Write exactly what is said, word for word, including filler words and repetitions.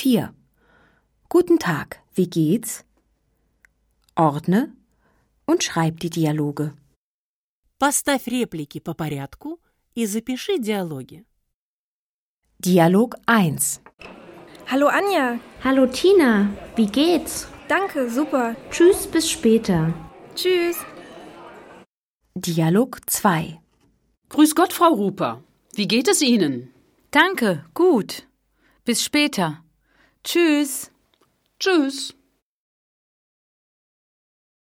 vier. Guten Tag, wie geht's? Ordne und schreib die Dialoge. Поставь реплики по порядку и запиши диалоги. Dialog eins. Hallo Anja. Hallo Tina, wie geht's? Danke, super. Tschüss, bis später. Tschüss. Dialog zwei. Grüß Gott, Frau Ruper. Wie geht es Ihnen? Danke, gut. Bis später. Tschüss. Tschüss.